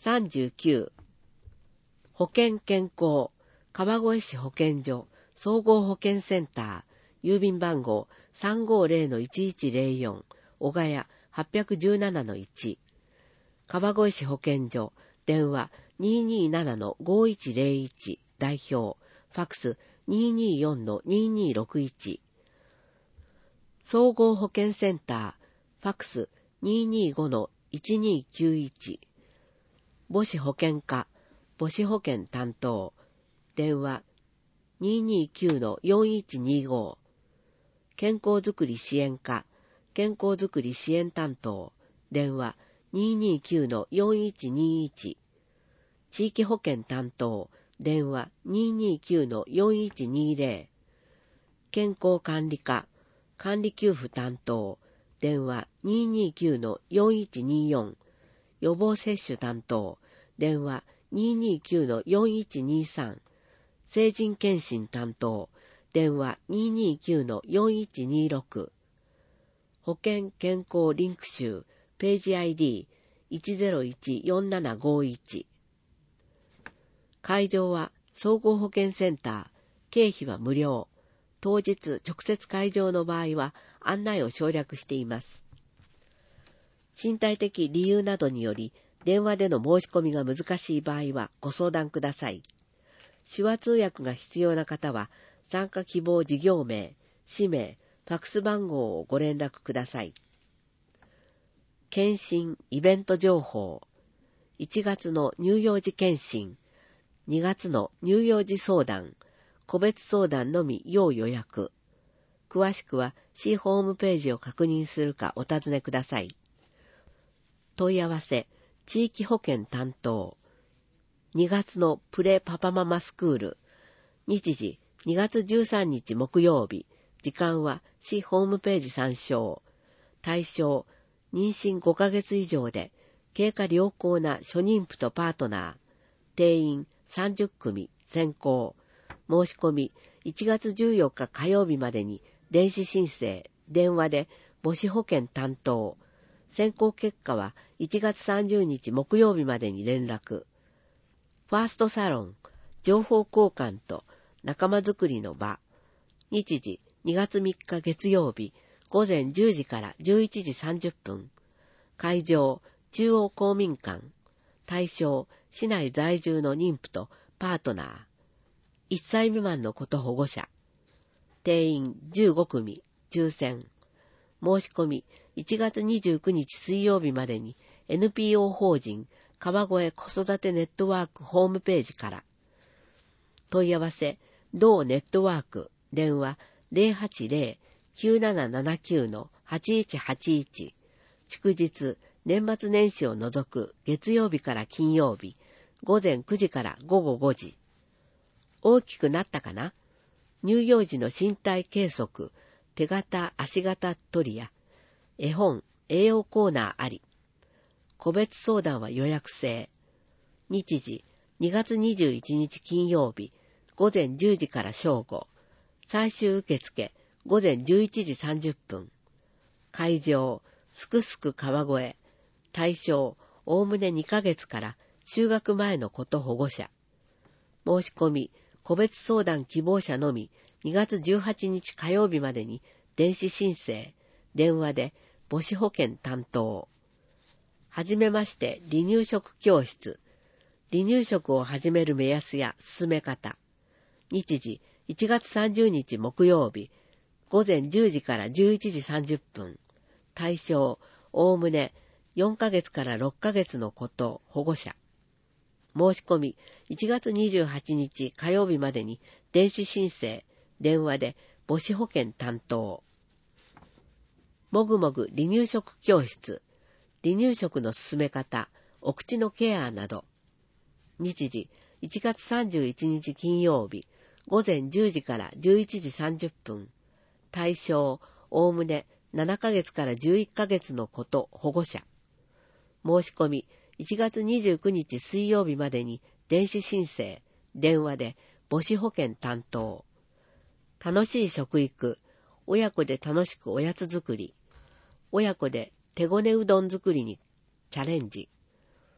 39、保険健康、川越市保健所、総合保健センター、郵便番号 350-1104、小ヶ谷 817-1、川越市保健所、電話 227-5101、代表、ファックス 224-2261、総合保健センター、ファックス 225-1291、母子保健課、母子保健担当、電話 229-4125、健康づくり支援課、健康づくり支援担当、電話 229-4121、地域保健担当、電話 229-4120、健康管理課、管理給付担当、電話 229-4124、予防接種担当、電話 229-4123、成人検診担当、電話 229-4126、保険健康リンク集、ページ ID1014751。会場は総合保健センター、経費は無料。当日直接会場の場合は案内を省略しています。身体的理由などにより電話での申し込みが難しい場合はご相談ください。手話通訳が必要な方は参加希望事業名、氏名、ファックス番号をご連絡ください。検診、イベント情報。1月の乳幼児検診、2月の乳幼児相談、個別相談のみ要予約。詳しくは市ホームページを確認するかお尋ねください。問い合わせ、地域保健担当。2月のプレパパママスクール。日時、2月13日木曜日。時間は市ホームページ参照。対象、妊娠5ヶ月以上で、経過良好な初妊婦とパートナー。定員30組、先行。申し込み、1月14日火曜日までに、電子申請、電話で母子保健担当。選考結果は1月30日木曜日までに連絡。ファーストサロン、情報交換と仲間づくりの場。日時、2月3日月曜日、午前10時から11時30分。会場、中央公民館。対象、市内在住の妊婦とパートナー。1歳未満の子と保護者。定員15組、抽選。申し込み、1月29日水曜日までに NPO 法人川越子育てネットワークホームページから。問い合わせ、同ネットワーク、電話 080-9779-8181。祝日、年末年始を除く月曜日から金曜日、午前9時から午後5時。大きくなったかな？乳幼児の身体計測、手形、足形取りや、絵本、栄養コーナーあり。個別相談は予約制。日時、2月21日金曜日、午前10時から正午。最終受付、午前11時30分。会場、すくすく川越。対象、おおむね2ヶ月から就学前の子と保護者。申し込み、個別相談希望者のみ、2月18日火曜日までに電子申請、電話で母子保健担当。はじめまして離乳食教室。離乳食を始める目安や進め方。日時、1月30日木曜日、午前10時から11時30分。対象、おおむね4ヶ月から6ヶ月の子と保護者。申し込み、1月28日火曜日までに電子申請、電話で母子保健担当。もぐもぐ離乳食教室。離乳食の進め方、お口のケアなど。日時、1月31日金曜日、午前10時から11時30分。対象、おおむね7ヶ月から11ヶ月の子と保護者。申し込み、1月29日水曜日までに電子申請、電話で母子保健担当。楽しい食育、親子で楽しくおやつ作り、親子で手ごねうどん作りにチャレンジ。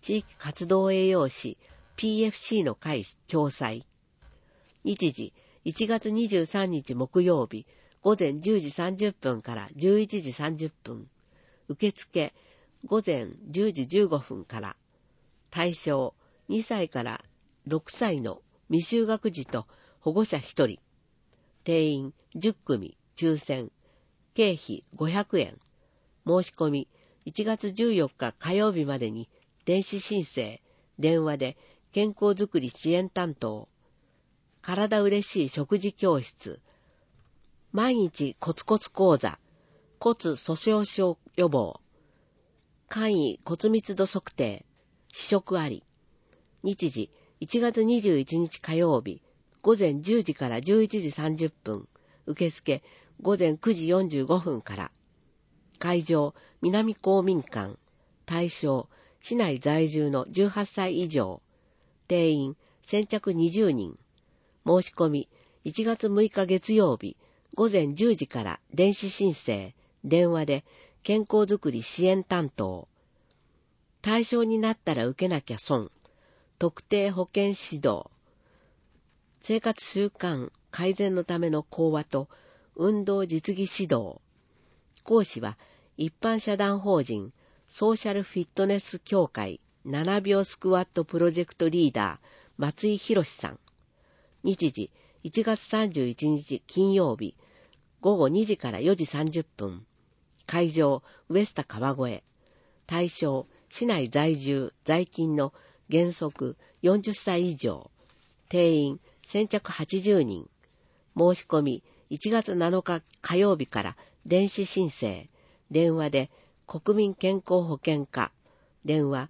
地域活動栄養士 PFC の会共催。日時、1月23日木曜日、午前10時30分から11時30分。受付、午前10時15分から。対象、2歳から6歳の未就学児と保護者1人。定員10組、抽選。経費500円。申し込み、1月14日火曜日までに、電子申請、電話で健康づくり支援担当。体嬉しい食事教室。毎日コツコツ講座。骨粗しょう症予防。簡易骨密度測定。試食あり。日時、1月21日火曜日、午前10時から11時30分。受付、午前9時45分から。会場、南公民館。対象、市内在住の18歳以上。定員、先着20人。申し込み、1月6日月曜日、午前10時から電子申請、電話で健康づくり支援担当。対象になったら受けなきゃ損。特定保健指導。生活習慣改善のための講話と運動実技指導。講師は一般社団法人ソーシャルフィットネス協会7秒スクワットプロジェクトリーダー松井博さん。日時、1月31日金曜日、午後2時から4時30分。会場、ウエスタ川越。対象、市内在住、在勤の原則40歳以上。定員、先着80人。申し込み、1月7日火曜日から電子申請。電話で国民健康保険課。電話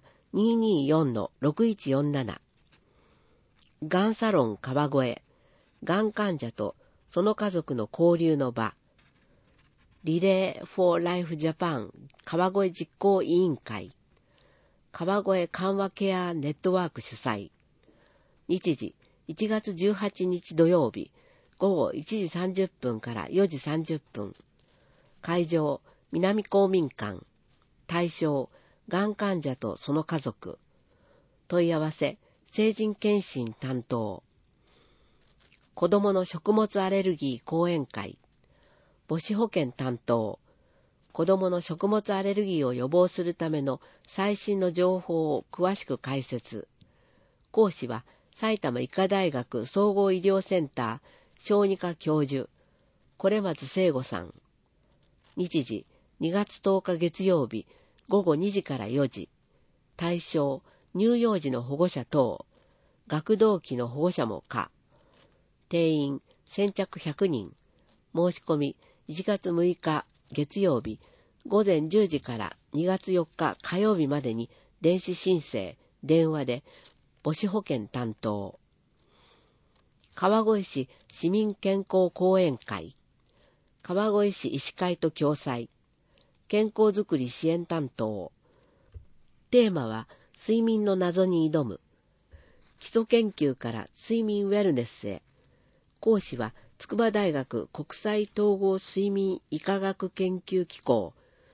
224-6147。がんサロン川越。がん患者とその家族の交流の場。リレー・フォー・ライフ・ジャパン川越実行委員会。川越緩和ケアネットワーク主催。日時、1月18日土曜日、午後1時30分から4時30分。会場、南公民館。対象、がん患者とその家族。問い合わせ、成人検診担当。子どもの食物アレルギー講演会。母子保健担当。子どもの食物アレルギーを予防するための最新の情報を詳しく解説。講師は埼玉医科大学総合医療センター小児科教授、是松聖吾さん。日時、2月10日月曜日、午後2時から4時。対象、乳幼児の保護者等。学童期の保護者も可。定員、先着100人。申し込み、1月6日月曜日、午前10時から2月4日火曜日までに電子申請、電話で母子保健担当。川越市市民健康講演会。川越市医師会と共催。健康づくり支援担当。テーマは睡眠の謎に挑む。基礎研究から睡眠ウェルネスへ。講師は筑波大学国際統合睡眠医科学研究機構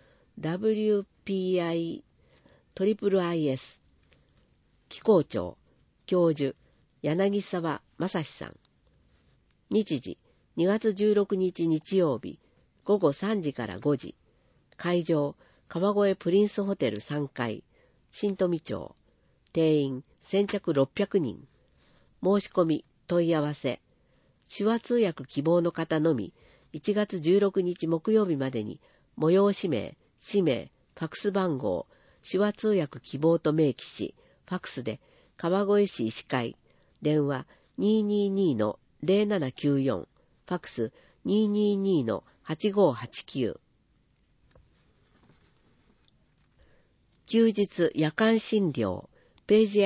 WPIIIS 機構長教授柳沢正史さん。日時2月16日日曜日午後3時から5時。会場川越プリンスホテル3階新富町。定員先着600人。申し込み問い合わせ。手話通訳希望の方のみ、1月16日木曜日までに、催し名、氏名、ファクス番号、手話通訳希望と明記し、ファクスで、川越市医師会、電話 222-0794、ファクス 222-8589。休日夜間診療、ページ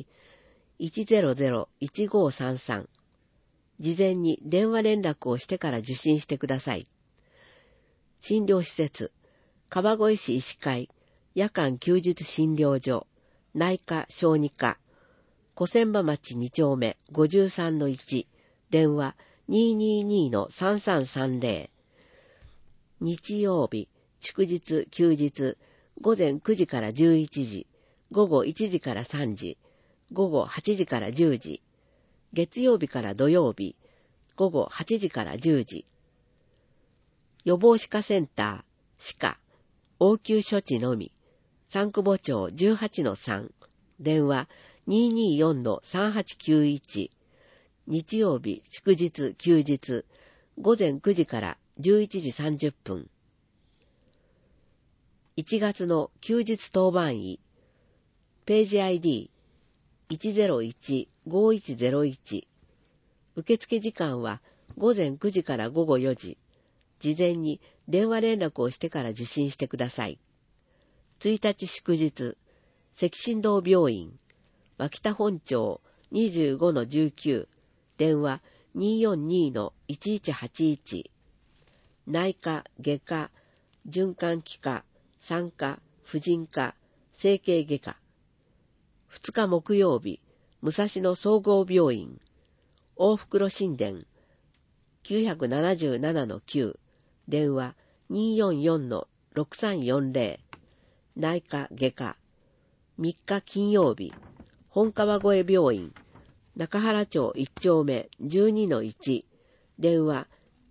ID1001533。事前に電話連絡をしてから受診してください。診療施設、川越市医師会、夜間休日診療所、内科小児科、小千葉町2丁目 53-1、電話 222-3330。日曜日、祝日、休日、午前9時から11時、 午後1時から3時、午後8時から10時、月曜日から土曜日、午後8時から10時。予防歯科センター、歯科、応急処置のみ、三久保町 18-3、電話 224-3891、日曜日、祝日、休日、午前9時から11時30分。1月の休日当番医、ページ ID101-5101、受付時間は午前9時から午後4時、事前に電話連絡をしてから受診してください。1日祝日、赤新堂病院、脇田本町 25-19、電話 242-1181、内科、外科、循環器科、産科、婦人科、整形外科。2日木曜日、武蔵野総合病院、大袋神殿 977-9、電話 244-6340、内科外科。3日金曜日、本川越病院、中原町1丁目 12-1、電話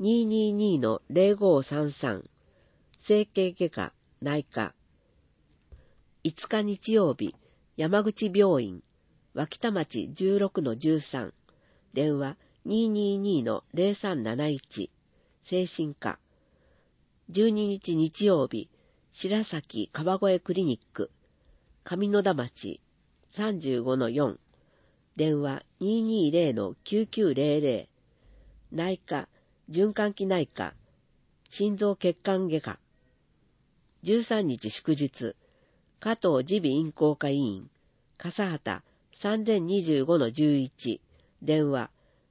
222-0533、整形外科、内科。5日日曜日、山口病院、脇田町 16-13、電話 222-0371、精神科。12日日曜日、白崎川越クリニック、上野田町 35-4、電話 220-9900、内科、循環器内科、心臓血管外科。13日祝日、加藤耳鼻咽喉科医院、笠畑 3025-11、電話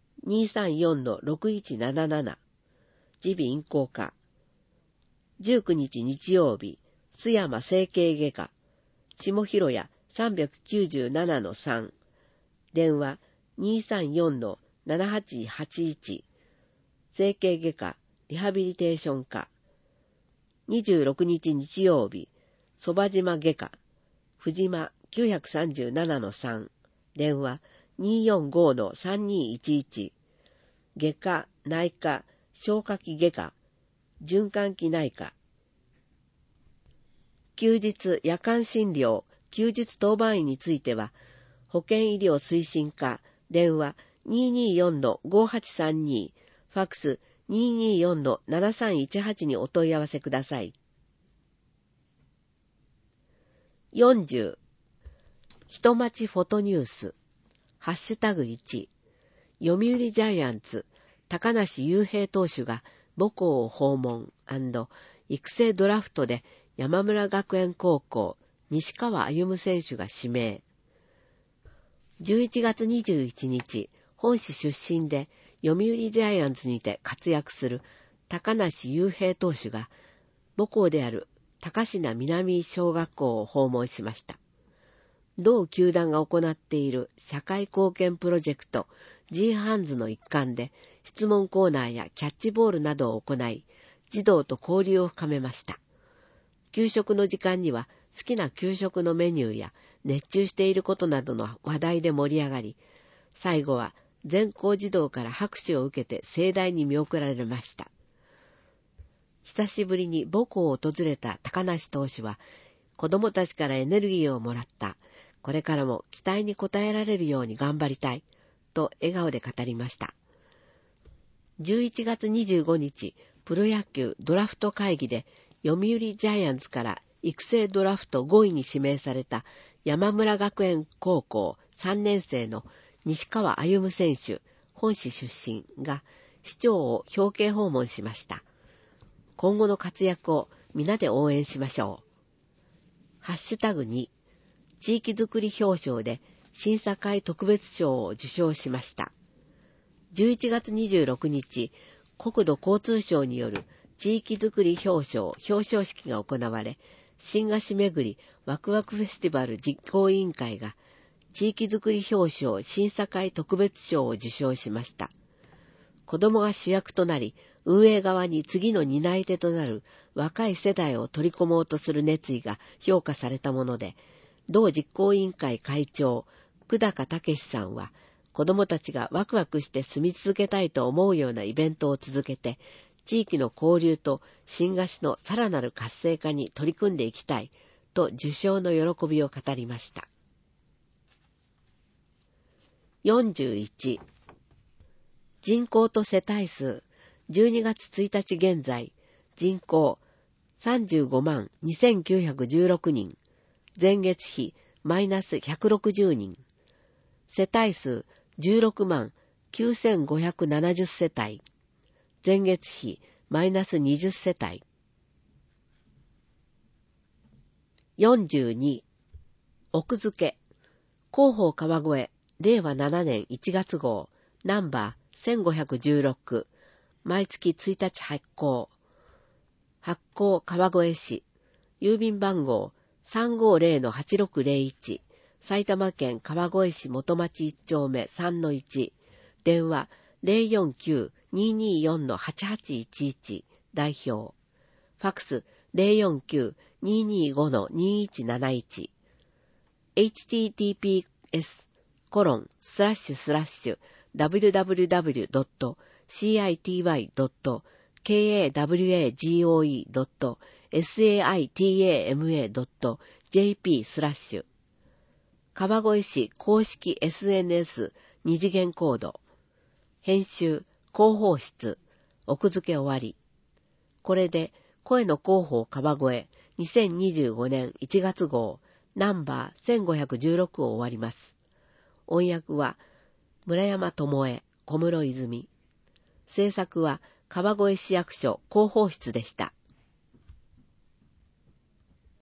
234-6177、耳鼻咽喉科。19日日曜日、須山整形外科、下広谷 397-3、電話 234-7881、整形外科、リハビリテーション科。26日日曜日、そば島外科、藤間 937-3、電話 245-3211、外科、内科、消化器外科、循環器内科。休日夜間診療、休日当番医については、保健医療推進課、電話 224-5832、ファックス 224-7318 にお問い合わせください。40、人町フォトニュース、ハッシュタグ1、読売ジャイアンツ、高梨雄平投手が母校を訪問&育成ドラフトで山村学園高校、西川歩選手が指名。11月21日、本市出身で読売ジャイアンツにて活躍する高梨雄平投手が母校である高階南小学校を訪問しました。同球団が行っている社会貢献プロジェクト G ハンズの一環で質問コーナーやキャッチボールなどを行い、児童と交流を深めました。給食の時間には好きな給食のメニューや熱中していることなどの話題で盛り上がり、最後は全校児童から拍手を受けて盛大に見送られました。久しぶりに母校を訪れた高梨投手は、子供たちからエネルギーをもらった。これからも期待に応えられるように頑張りたい。と笑顔で語りました。11月25日、プロ野球ドラフト会議で、読売ジャイアンツから育成ドラフト5位に指名された山村学園高校3年生の西川歩選手、本市出身が市長を表敬訪問しました。今後の活躍を皆で応援しましょう。ハッシュタグ2、地域づくり表彰で審査会特別賞を受賞しました。11月26日、国土交通省による地域づくり表彰式が行われ、新菓子めぐりワクワクフェスティバル実行委員会が地域づくり表彰審査会特別賞を受賞しました。子供が主役となり、運営側に次の担い手となる若い世代を取り込もうとする熱意が評価されたもので、 同実行委員会会長、久高武さんは、子どもたちがワクワクして住み続けたいと思うようなイベントを続けて、地域の交流と新河岸のさらなる活性化に取り組んでいきたいと受賞の喜びを語りました。41、人口と世帯数、12月1日現在、人口35万2916人、前月比マイナス160人、世帯数16万9570世帯、前月比マイナス20世帯。42、奥付、広報川越、令和7年1月号、ナンバー1516、毎月1日発行。発行川越市、郵便番号350-8601、埼玉県川越市元町1丁目 3-1、電話049-224-8811、代表。ファクス049-225-2171。https://www.city.kawagama.jp/ 川越市公式 SNS 二次元コード。編集、広報室、奥付け終わり。これで、声の広報川越2025年1月号ナンバー1516を終わります。音訳は、村山智恵、小室泉。制作は、川越市役所広報室でした。